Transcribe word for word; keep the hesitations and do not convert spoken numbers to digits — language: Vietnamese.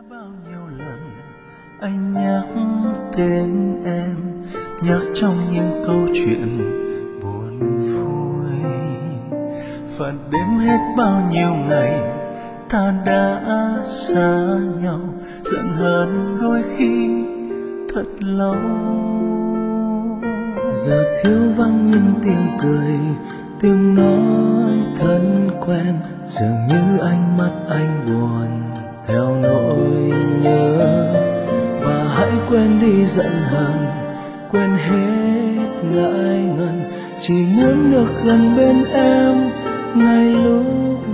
Bao nhiêu lần anh nhắc tên em, nhắc trong những câu chuyện buồn vui, và đếm hết bao nhiêu ngày ta đã xa nhau, giận hờn đôi khi thật lâu. Giờ thiếu vắng những tiếng cười, tiếng nói thân quen, dường như ánh mắt anh buồn theo nỗi nhớ. Và hãy quên đi giận hờn, quên hết ngại ngần, chỉ muốn được gần bên em ngay lúc